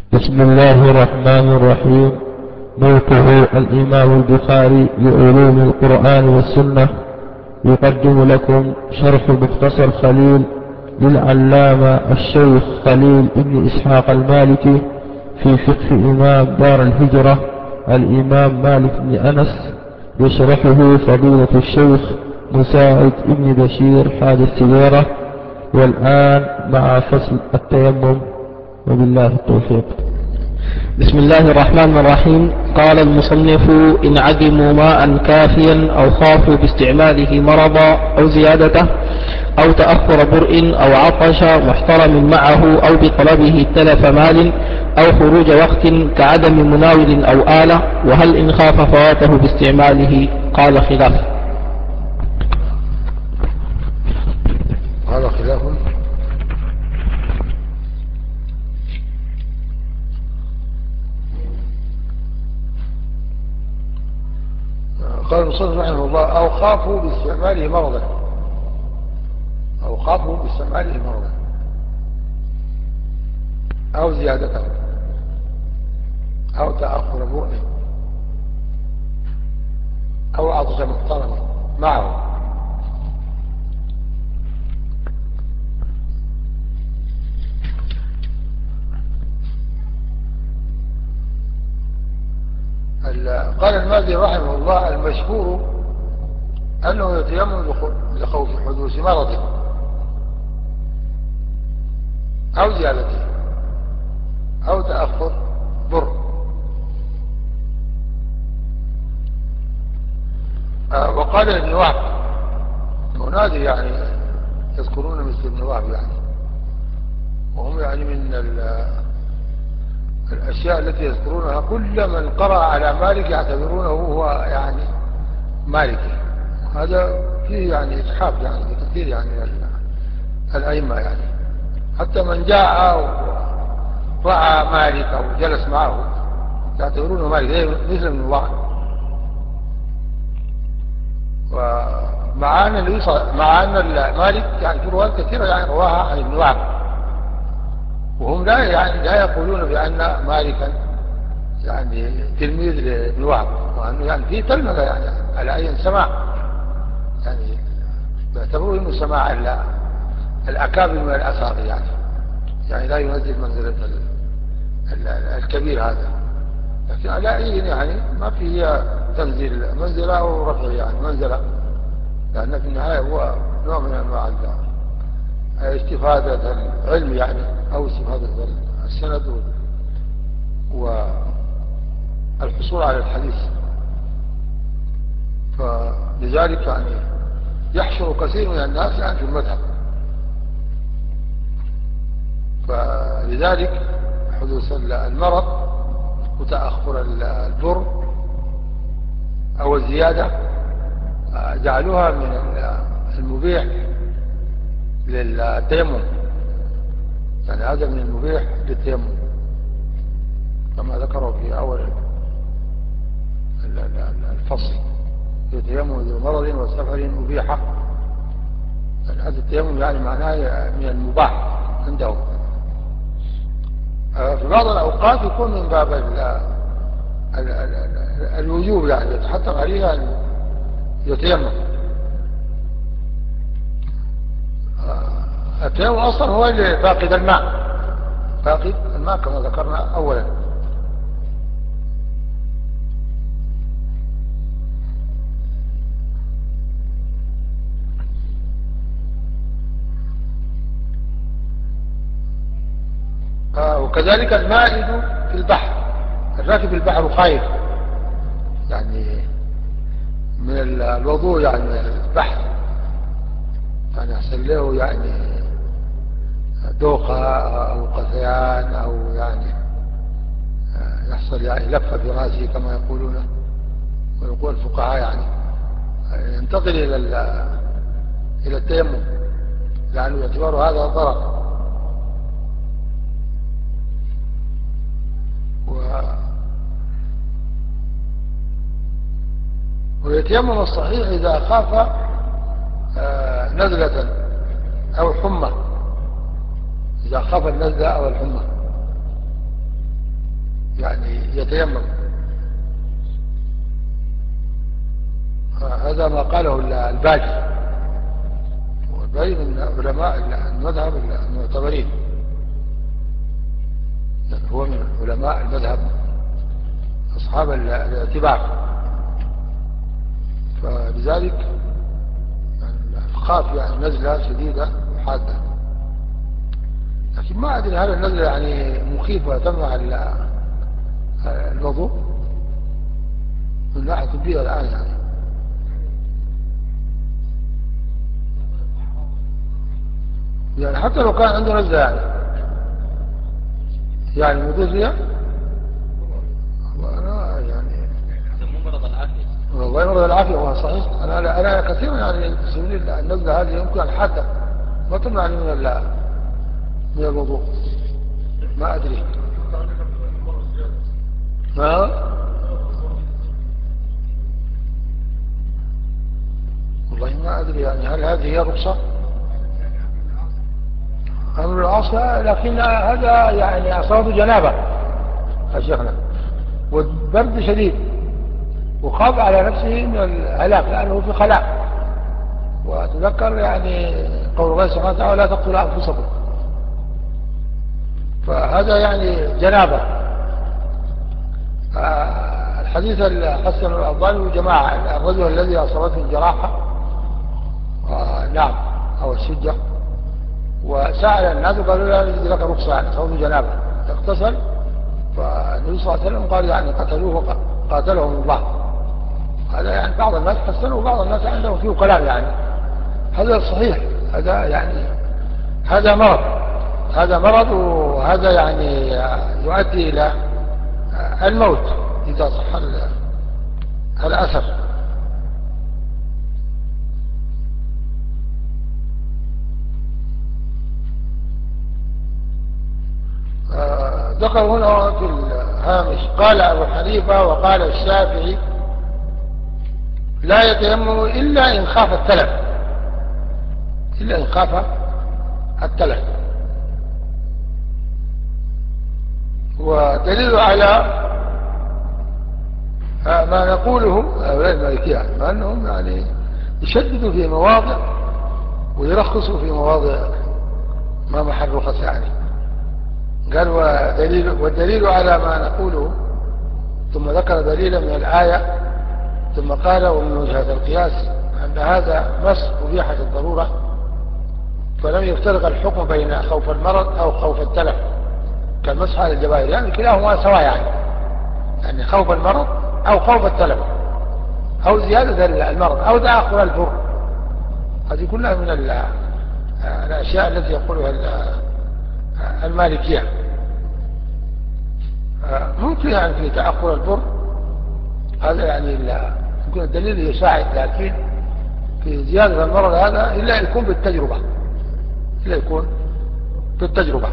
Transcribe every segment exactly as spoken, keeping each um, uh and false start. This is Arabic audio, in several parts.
بسم الله الرحمن الرحيم. موقع الإمام البخاري لعلوم القرآن والسنة يقدم لكم شرح مختصر خليل للعلامة الشيخ خليل بن إسحاق المالكي في فقه إمام دار الهجرة الإمام مالك بن أنس، يشرحه فضيلة الشيخ مساعد بن بشير حاج السيارة. والآن مع فصل التيمم، وبالله التوفيق. بسم الله الرحمن الرحيم. قال المصنف: إن عدموا ماء كافيا أو خافوا باستعماله مرضا أو زيادته أو تأخر برء أو عطش محترم معه أو بطلبه تلف مال أو خروج وقت كعدم مناول أو آلة، وهل إن خاف فواته باستعماله؟ قال خلاف. قال خلاف قال المصنف رحمه الله: أو خافوا باستعماله مرضا أو خافوا باستعماله مرضا أو زيادته أو تأخر برء أو عطش محترم معه. قال المازي رحمه الله: المشهور أنه يتيمم لخوف حدوث مرض أو زيادته أو تأخر ضر. وقال ابن وهب، منادي يعني يذكرون مثل ابن وهب يعني، وهم يعني من الأشياء التي يذكرونها كل من قرأ على مالك يعتبرونه هو يعني مالكي. هذا فيه يعني إسحاق يعني كثير يعني الأئمة يعني، حتى من جاء ورأى مالك أو جلس معه يعتبرونه مالك مثل ابن وهب. ومع أن مع أن مالك يعني في روايات كثيرة يعني رواها عن ابن وهب، وهم لا يعني لا يقولون بأن مالكا يعني تلميذ لابن وهب، وأنه يعني في تلمذة يعني على أي سماع، يعني يعتبرون انه سماع الأكابر من الأصاغر يعني يعني لا ينزل منزلة الكبير هذا، لكن على أي يعني ما فيه تنزيل منزلة أو رفع يعني منزلة، لأن في النهاية هو نوع من أنواع استفادة العلم يعني، أو استفادة السند والحصول على الحديث. فلذلك يعني يحشر كثير من الناس يعني في المذهب، فلذلك حدوث المرض وتأخر البر أو الزيادة جعلوها من المبيح للتيمم، يعني هذا من المبيح للتيمم كما ذكروا في أول الفصل: يتيمم ذو مرض وسفر مبيحة. يعني هذا التيمم يعني معناه من المباح عندهم. في بعض الأوقات يكون من باب ال ال ال الوجوب، يعني يتحتم عليها أن يتيمم. التيمم أصلا هو اللي فاقد الماء فاقد الماء كما ذكرنا أولا. وكذلك المائد في البحر، الراكب البحر خايف يعني من الوضوء يعني من البحر، يعني يحصل له يعني دوخة أو قثيان أو يعني يحصل يعني لفة في رأسه كما يقولون ويقول الفقهاء، يعني ينتقل إلى إلى التيمم لأنه يعتبر هذا ضرر. ويتيمم الصحيح إذا خاف نزلة أو حمى، إذا خاف النزلة أو الحمى. يعني يتيمم. هذا ما قاله الباجي، والباجي من علماء المذهب المعتبرين، يعني هو من علماء المذهب أصحاب الاعتبار، فلذلك خاف يعني نزلة شديدة وحادة. لكن ما أدري هل النزلة يعني مخيفة تمنع الوضوء من ناحية طبية الآن يعني. يعني حتى لو كان عنده نزلة يعني يعني الوضوء فيها أنا يعني مرض العافية. والله مرض العافية هو صحيح. أنا أنا كثيرا يعني يقسمون النزلة هذه يمكن الحادة ما تمنعني من من الوضوء. ما أدري ما والله ما أدري يعني هل هذه هي رخصة أمر العصر، لكن هذا يعني أصابه جنابة يا شيخنا والبرد شديد وخاف على نفسه من الهلاك لأنه في خلاء. وأتذكر يعني قول الله سبحانه وتعالى لا تقتلوا أنفسكم، فهذا يعني جنابة. الحديث الحسن الأفضل جماعة الرجل الذي أصابته الجراحة نعم أو الشجة وسأل الناس وقالوا لا يجد لك رخصة يعني صوت جنابة اغتسل، فالنبي صلى الله عليه وسلم قال يعني قتلوه قاتلهم الله. هذا يعني بعض الناس حسنه وبعض الناس عندهم فيه كلام يعني. هذا صحيح، هذا يعني هذا مرض، هذا مرض وهذا يعني يؤدي إلى الموت إذا صح الأثر. ذكر هنا في الهامش قال أبو حنيفة وقال الشافعي لا يتيمم إلا إن خاف التلف، إلا إن خاف التلف. ودليل على ما نقوله أولاد المالكية ما أنهم يعني يشددوا في مواضع ويرخصوا في مواضع ما محل رخص يعني. قال ودليل والدليل على ما نقوله، ثم ذكر دليلا من الآية ثم قال ومن وجهة القياس أن هذا مس أبيحة الضرورة فلم يفترق الحكم بين خوف المرض أو خوف التلف كالمسح على الجبائر، يعني كلاهما سواء يعني يعني خوف المرض أو خوف التلف أو زيادة المرض أو تأخر البر، هذه كلها من الأشياء التي يقولها المالكية. ممكن يعني في تأخر البر هذا يعني يمكن الدليل يساعد، لكن في زيادة المرض هذا إلا يكون بالتجربة، إلا يكون بالتجربة.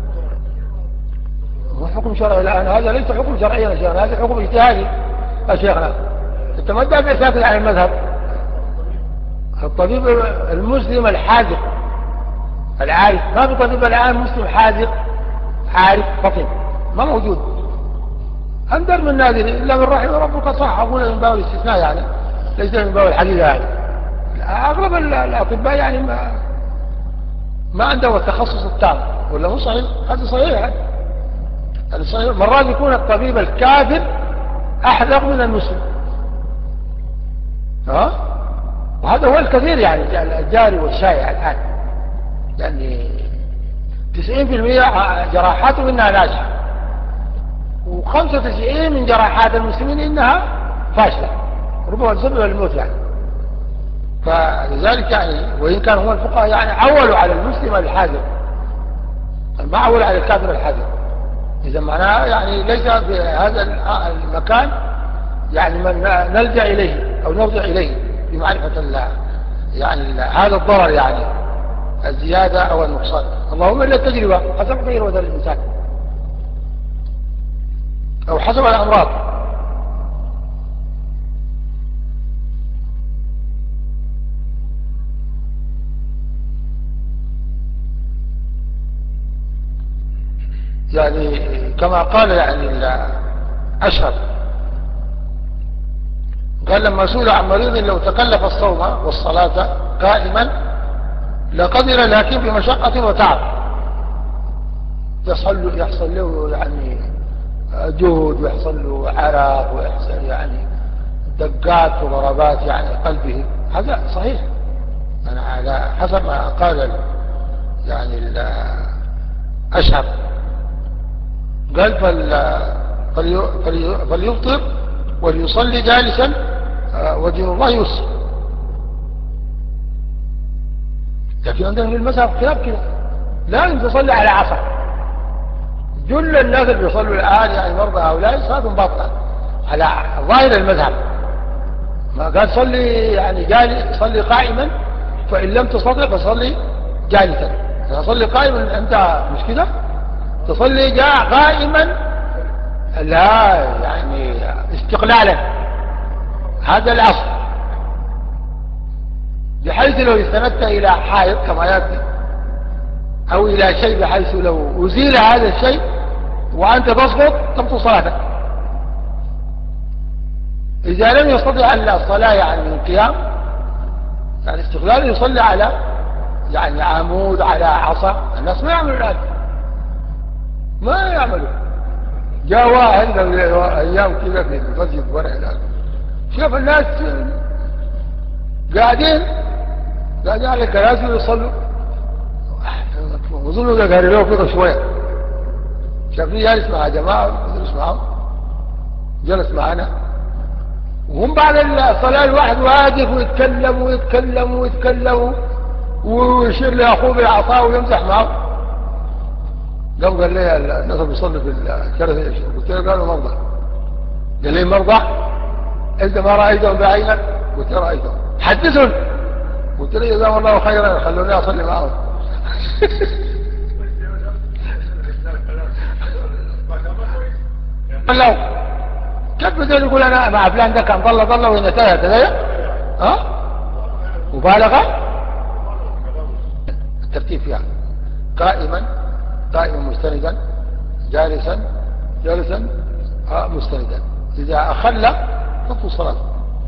هو حكم شرعي الآن، هذا ليس حكم شرعي يا شيخنا، هذا حكم اجتهادي يا شيخنا. انت ما تدافع ساكت عن المذهب. الطبيب المسلم الحاذق العارف، ما في طبيب الآن مسلم حاذق عارف فطن ما موجود، أندر من نادر إلا من رحم ربك. صح أقول من باب الاستثناء يعني ليس من باب الحقيقة يعني. أغلب الأطباء يعني ما ما عندهم التخصص التام، ولا هو صحيح؟ هذا صحيح يعني. صحيح مرات يكون الطبيب الكافر أحذق من المسلم، ها؟ وهذا هو الكثير يعني الجاري والشائع الآن، يعني تسعين في المئة جراحات منها ناجحة وخمسة وتسعين من جراحات المسلمين إنها فاشلة ربما تسبب الموت يعني. فلذلك يعني وإن كان هم الفقهاء يعني عولوا على المسلم الحاذق ما عولوا على الكافر الحاذق. إذا معناه يعني ليس في هذا المكان يعني من نلجأ إليه أو نرجع إليه في معرفة الله يعني هذا الضرر يعني الزيادة أو النقصان، اللهم إلا التجربة حسب تجربة الإنسان أو حسب الأمراض. يعني كما قال يعني أشهر، قال لما سئل عن مريض لو تكلف الصوم والصلاة قائما لقدر لكن بمشقة وتعب، يحصل يحصل له يعني جهد ويحصل له عرق ويحصل يعني دقات وضربات يعني قلبه، هذا صحيح أنا على حسب ما قال يعني الأشهر، قال فليفطر وليصلي جالسا ودين الله يسر. لكن عندنا في المذهب خلاف كده، لازم تصلي على عصر. جل الناس اللي بيصلوا الآن يعني مرضى هؤلاء صلاتهم باطلة على ظاهر المذهب، ما قال صلي يعني جالس صلي قائما، فإن لم تستطع فصلي جالسا. تصلي قائما أنت مش كده، تصلي جاء قائما لا يعني استقلالا، هذا الأصل، بحيث لو استندت إلى حائط كما يأتي أو إلى شيء بحيث لو أزيل هذا الشيء وأنت تسقط تبطل صلاتك. إذا لم يستطع الصلاة يعني من قيام يعني استقلال يصلي على يعني عمود على عصا، الناس ما يعملوا الآن، ما يعملوا. جاء واحد أيام كذا في المسجد ورع الآن شاف الناس قاعدين قاعدين على الكراسي ويصلوا، وظنوا ده قاري له فضل شوية، شافني جالس مع جماعة جلس معهم جلس معنا، وهم بعد الصلاة الواحد واقف ويتكلم ويتكلم ويتكلم ويشير لأخوه بالعصا ويمزح معه. قام قال لي الناس بيصلوا في الكراسي، قلت له قالوا مرضى، قال لي مرضى انت ما رأيتهم بعينك؟ قلت له رأيتهم. حدثهم، قلت له جزاهم الله خيرا خلوني أصلي معهم. لو كيف بدون يقول أنا مع فلان ده كان ضل ضل وإن تايه تايه ها مبالغة الترتيب فيها قائما قائما مستندا جالسا جالسا آه مستندا، إذا أخل تبطل صلاة.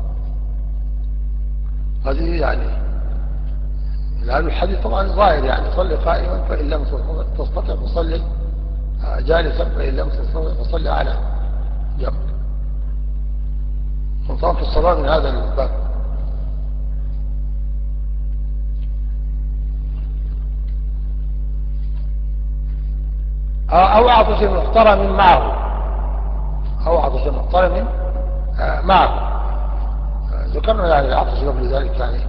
هذه يعني لأن الحديث طبعا ظاهر يعني صلي قائما فإن لم تستطع فصلي جالسا فإن لم تستطع فصلي على جنب. وطبعا في الصلاة من هذا الباب. أو عطش محترم معه، أو عطش محترم معه، ذكرنا يعني العطش قبل ذلك يعني.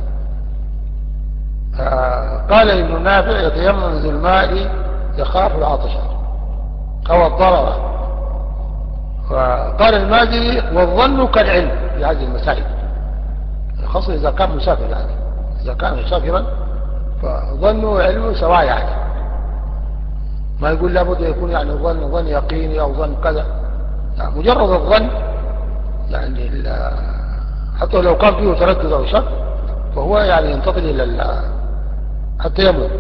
قال ابن نافع يتيمم ذو الماء يخاف العطش أو الضرر. وقال المازري والظن كالعلم في هذه المسائل، خاصة إذا كان مسافر، يعني إذا كان مسافرا فظنه وعلمه سواء، يعني ما يقول لابد يكون يعني ظن ظن يقيني أو ظن كذا، يعني مجرد الظن يعني حتى لو كان فيه تردد أو شك فهو يعني ينتقل إلى التيمم.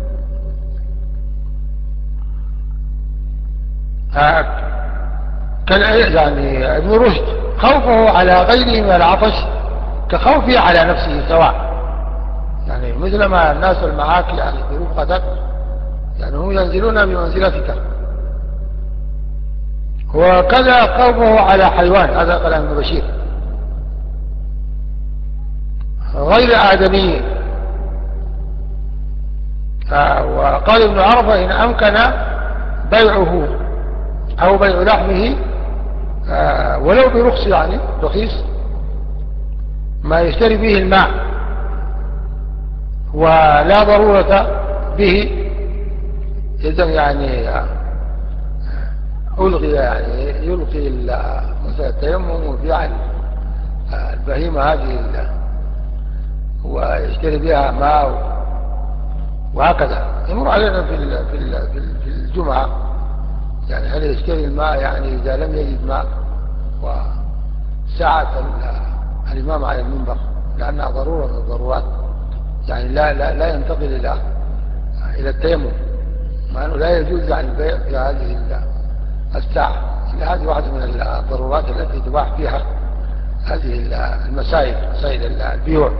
كان يعني ابن رشد خوفه على غيره من العطش كخوفه على نفسه سواء، يعني مثل ما الناس المعاك يعني في رفقتك يعني هم ينزلون بمنزلتك، وكذا خوفه على حيوان، هذا كلام ابن بشير، غير آدمي. وقال ابن عرفة إن أمكن بيعه أو بيع لحمه ولو برخص، يعني رخيص ما يشتري به الماء ولا ضرورة به، إذن يعني ألغي يعني يلقي مثلا التيمم وبيع البهيمة هذه ويشتري بها ماء، وهكذا يمر علينا في في الجمعة يعني هل يشتري الماء يعني إذا لم يجد ماء وساعة الإمام على المنبر لأنها ضرورة من الضرورات، يعني لا لا لا ينتقل إلى إلى التيمم، مع أنه لا يجوز عن البيع في هذه الساعة. هذه واحدة من الضرورات التي تباح فيها هذه المسائل، مسائل البيوع.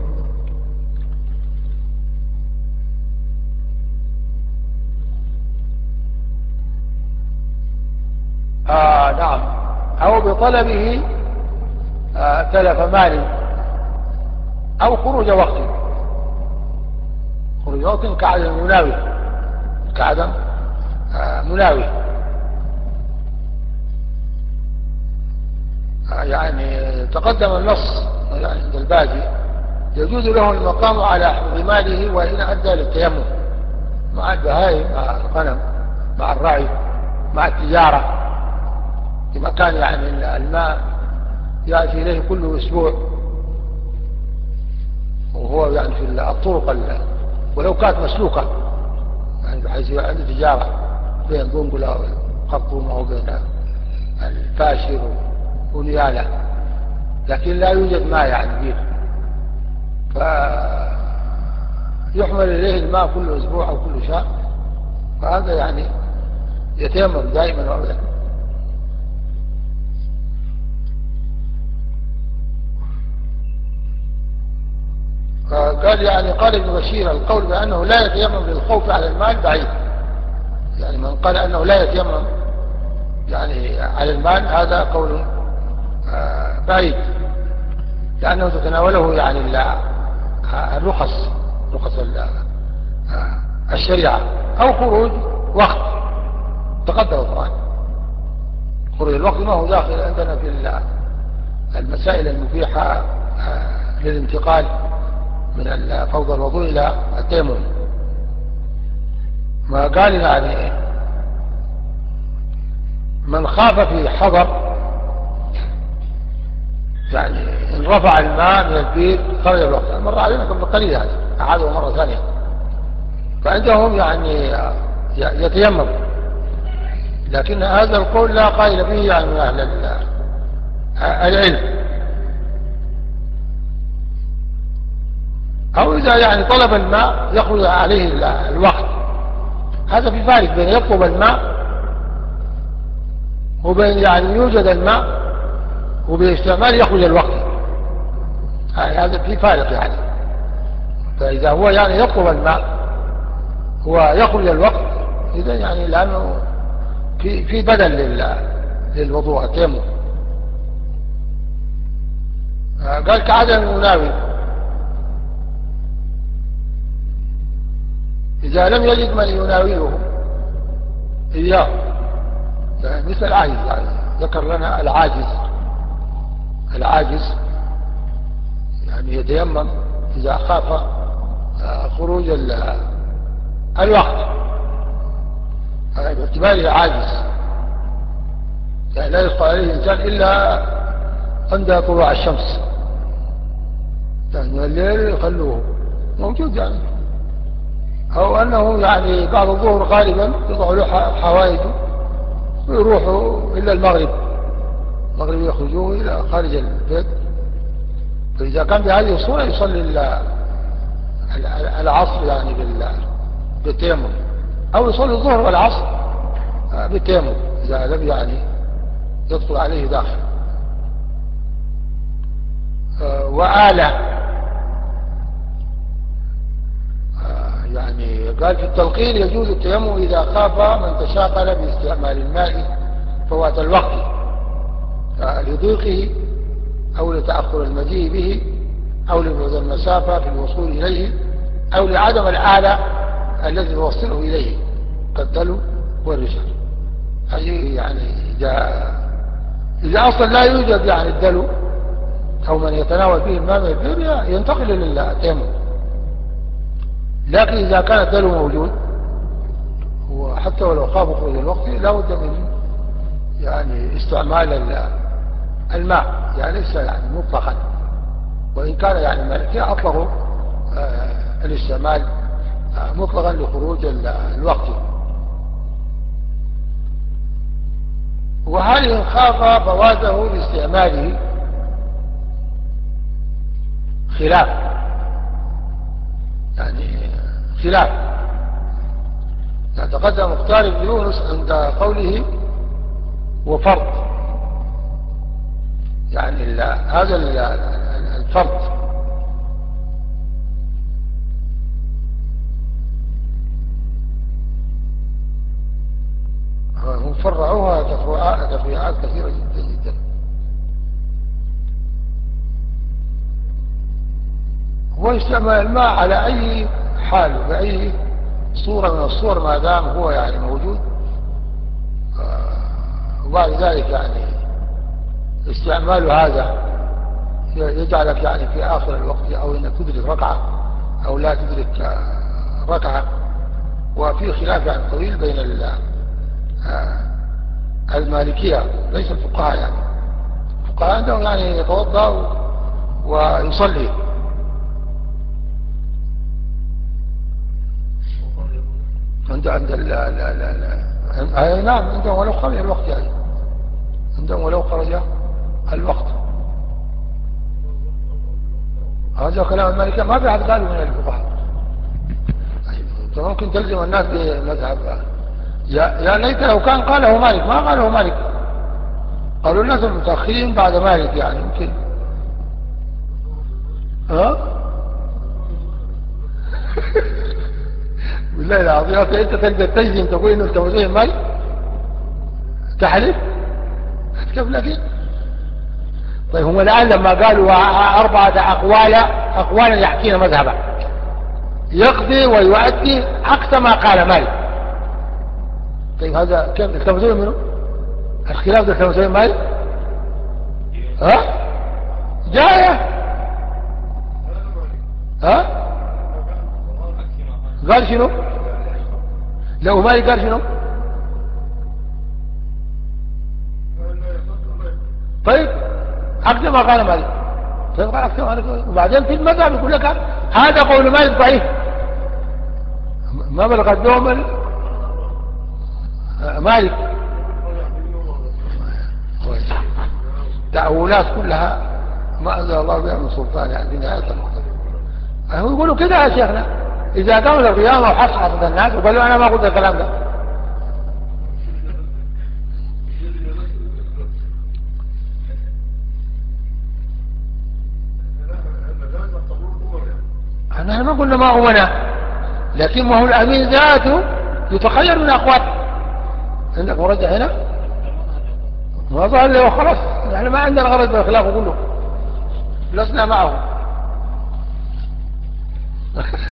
آه نعم، أو بطلبه آه تلف مال أو خروج وقت. خروج وقت كعدم مناوي، كعدم آه مناوي. آه يعني تقدم النص عند الباجي يجوز له المقام على حفظ ماله وإن أدى للتيمم مع البهائم، مع الغنم، مع الرعي، مع التجارة، في مكان يعني الماء يأتي إليه كل أسبوع، وهو يعني في الطرق ولو كانت مسلوكة، يعني بحيث عنده تجارة بين بنقلة والخرطوم أو بين الفاشر ونيالة، لكن لا يوجد ماء يعني فيه، فيحمل إليه الماء كل أسبوع أو كل شهر، فهذا يعني يتيمم دائما وأبدا. قال يعني قال ابن بشير القول بأنه لا يتيمم للخوف على المال بعيد، يعني من قال أنه لا يتيمم يعني على المال هذا قول بعيد، لأنه تتناوله يعني الرخص، رخص الشريعة، أو خروج وقت تقدم طبعا. خروج الوقت ما هو داخل عندنا في المسائل المبيحة للانتقال من فوضى الوضوء إلى التيمم. ما قال يعني من خاف في حضر، يعني إن رفع الماء من البيت خرج الوقت، مرة علينا قبل قليل هذا أعاده مرة ثانية، فعندهم يعني يتيمم، لكن هذا القول لا قائل به يعني من أهل العلم. أو إذا يعني طلب الماء يخرج عليه الوقت، هذا في فارق بين يطلب الماء وبين يعني يوجد الماء وباستعمال يخرج الوقت، هذا في فارق يعني. فإذا هو يعني يطلب الماء ويخرج الوقت، إذا يعني لأنه في في بدل للوضوء التيمم. قال كعدم المناوي إذا لم يجد من يناوله إياه، يعني مثل العاجز، يعني ذكر لنا العاجز، العاجز يعني يتيمم إذا خاف خروج الوقت، باعتباره عاجز، يعني لا يدخل عليه الإنسان إلا عند طلوع الشمس، يعني الليل يخلوه موجود يعني، أو أنه يعني بعد الظهر غالبا يضع له حوائجه ويروحوا إلى المغرب، المغرب يخرجوه إلى خارج البيت، فإذا كان بهذه الصورة يصلي العصر يعني بالتيمم، أو يصلي الظهر والعصر بالتيمم إذا لم يعني يدخل عليه داخل. وآلة يعني قال في التلقين يجوز التيمم إذا خاف من تشاغل باستعمال الماء فوات الوقت لضيقه أو لتأخر المجيء به أو لبعد المسافة في الوصول إليه أو لعدم الآلة الذي يوصله إليه كالدلو والرجال. هذه يعني إذا, إذا أصلا لا يوجد يعني الدلو أو من يتناول به الماء من البئر ينتقل للتيمم، لكن إذا كان الدلو موجود وحتى ولو خاف خروج الوقت لا بد من يعني استعمال الماء، يعني ليس يعني مطلقا، وإن كان يعني المالكية أطلقوا آه الاستعمال آه مطلقا لخروج الوقت. وهل إن خاف فواته باستعماله خلاف، يعني خلاف. تقدم مختار بن يونس عند قوله وفرض، يعني هذا الفرض. هم فرعوها تفريعات كثيرة جدا جدا. هو يستعمل الماء على أي حال وبأي صورة من الصور ما دام هو يعني موجود، وبعد ذلك يعني استعمال هذا يجعلك يعني في آخر الوقت أو إنك تدرك ركعة أو لا تدرك ركعة. وفي خلاف يعني طويل بين المالكية، ليس الفقهاء، يعني الفقهاء عندهم يعني يتوضأ ويصلي. عند عند لا لا لا لا نعم عندهم ولو خرج الوقت، يعني عندهم ولو خرج الوقت. هذا كلام المالكية، ما في أحد قاله من الفقهاء. ممكن تلزم الناس بمذهب، يا يا ليت لو كان قاله مالك، ما قاله مالك، قالوا الناس المتأخرين بعد مالك، يعني يمكن ها بالله العظيم انت تقدر تجزم تقول انه التوزيع مالك تحلف كيف لكن؟ طيب هم الآن لما قالوا أربعة أقوال أقوالا يحكينا مذهبا يقضي ويؤدي عكس ما قال مالك. طيب هذا كيف التوزيع منه؟ الخلاف ده التوزيع مالك؟ ها؟ جاية ها؟ قال شنو؟ لو مالك قال شنو؟ طيب عكس ما قال مالك. طيب قال عكس ما قال، وبعدين في المذهب يقول لك هذا قول مالك ضعيف، ما بلغت لهم مالك. تأويلات كلها ما أنزل الله بها من سلطان، يعني في نهاية المختلف. هم يقولوا كده يا شيخنا، إذا قامت القيامة وحصحصت الناس وقالوا أنا ما قلت الكلام ده. نحن ما قلنا ما هو منع، لكن ما هو الأمين ذاته يتخير من أقوال. عندك مرجع هنا ما ظهر لي وخلاص، نحن ما عندنا غرض بالخلاف كله، لسنا معه.